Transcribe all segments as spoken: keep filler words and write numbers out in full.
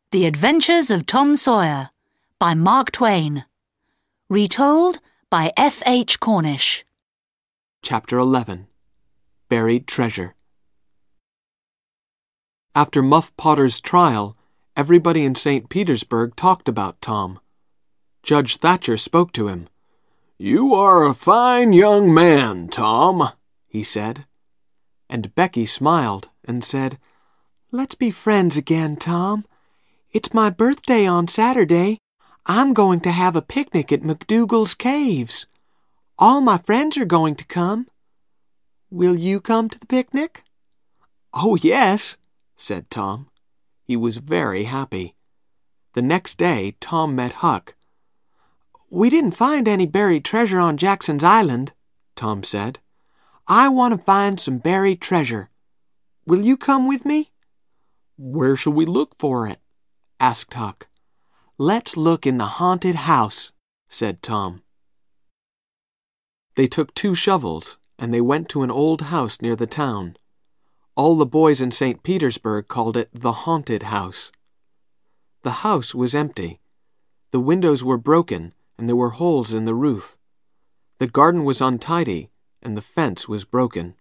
The Adventures of Tom Sawyer by Mark Twain. Retold by F. H. Cornish. Chapter eleven. Buried Treasure. After Muff Potter's trial, everybody in Saint Petersburg talked about Tom. Judge Thatcher spoke to him. "You are a fine young man, Tom," he said. And Becky smiled and said, "Let's be friends again, Tom. It's my birthday on Saturday. I'm going to have a picnic at McDougal's Caves. All my friends are going to come. Will you come to the picnic?" "Oh, yes," said Tom. He was very happy. The next day, Tom met Huck. "We didn't find any buried treasure on Jackson's Island," Tom said. "I want to find some buried treasure. Will you come with me?" "Where shall we look for it?" asked Huck. "Let's look in the haunted house," said Tom. They took two shovels, and they went to an old house near the town. All the boys in Saint Petersburg called it the haunted house. The house was empty. The windows were broken, and there were holes in the roof. The garden was untidy, and the fence was broken.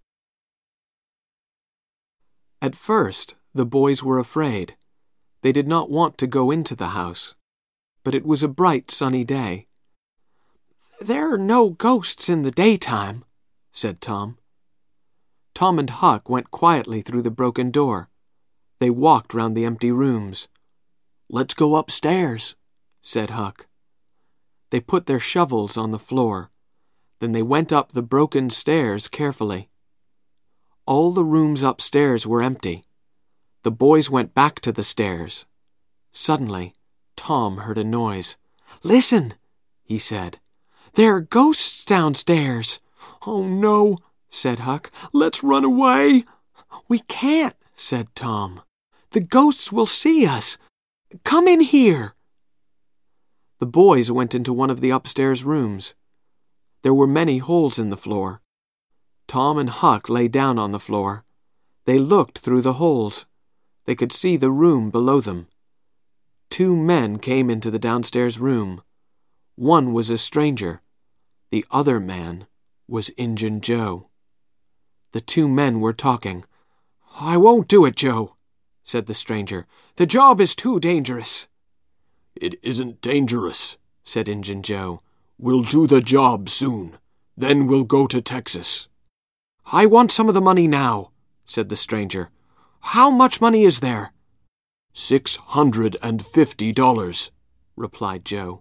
At first, the boys were afraid. They did not want to go into the house. But it was a bright, sunny day. "There are no ghosts in the daytime," said Tom. Tom and Huck went quietly through the broken door. They walked round the empty rooms. "Let's go upstairs," said Huck. They put their shovels on the floor. Then they went up the broken stairs carefully. All the rooms upstairs were empty. The boys went back to the stairs. Suddenly, Tom heard a noise. "Listen," he said. "There are ghosts downstairs." "Oh, no," said Huck. "Let's run away." "We can't," said Tom. "The ghosts will see us. Come in here." The boys went into one of the upstairs rooms. There were many holes in the floor. Tom and Huck lay down on the floor. They looked through the holes. They could see the room below them. Two men came into the downstairs room. One was a stranger. The other man was Injun Joe. The two men were talking. "I won't do it, Joe," said the stranger. "The job is too dangerous." "It isn't dangerous," said Injun Joe. "We'll do the job soon. Then we'll go to Texas." "I want some of the money now," said the stranger. "How much money is there?" Six hundred and fifty dollars, replied Joe.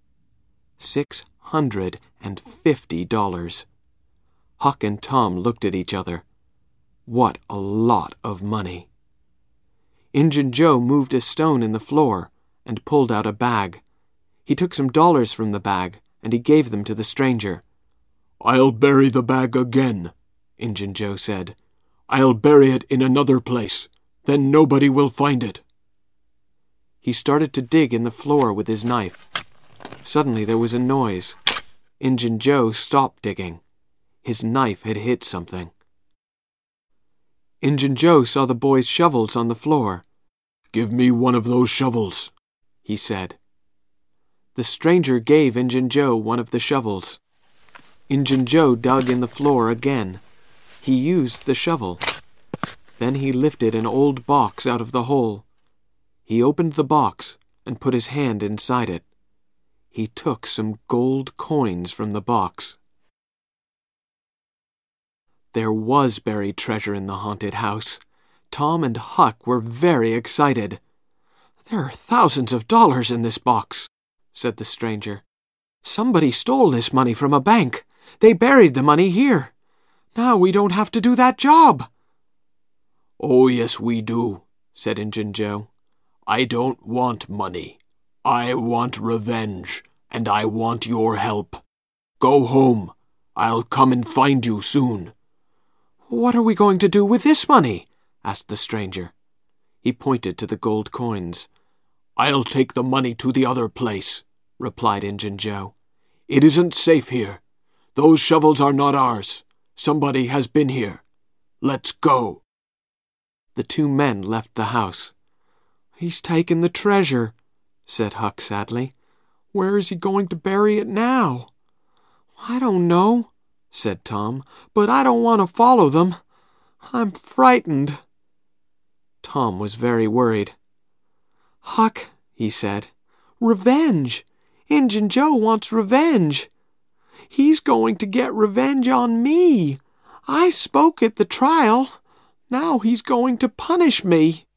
Six hundred and fifty dollars. Huck and Tom looked at each other. What a lot of money. Injun Joe moved a stone in the floor and pulled out a bag. He took some dollars from the bag and he gave them to the stranger. "I'll bury the bag again," Injun Joe said. "I'll bury it in another place. Then nobody will find it." He started to dig in the floor with his knife. Suddenly there was a noise. Injun Joe stopped digging. His knife had hit something. Injun Joe saw the boys' shovels on the floor. "Give me one of those shovels," he said. The stranger gave Injun Joe one of the shovels. Injun Joe dug in the floor again. He used the shovel. Then he lifted an old box out of the hole. He opened the box and put his hand inside it. He took some gold coins from the box. There was buried treasure in the haunted house. Tom and Huck were very excited. "There are thousands of dollars in this box," said the stranger. "Somebody stole this money from a bank. They buried the money here. Now we don't have to do that job." "Oh, yes, we do," said Injun Joe. "I don't want money. I want revenge, and I want your help. Go home. I'll come and find you soon." "What are we going to do with this money?" asked the stranger. He pointed to the gold coins. "I'll take the money to the other place," replied Injun Joe. "It isn't safe here. Those shovels are not ours. Somebody has been here. Let's go." The two men left the house. He's taken the treasure, said Huck sadly. Where is he going to bury it now? I don't know, said Tom, but I don't want to follow them. I'm frightened. Tom was very worried. Huck, he said, revenge. Injun Joe wants revenge. He's going to get revenge on me. I spoke at the trial. Now he's going to punish me.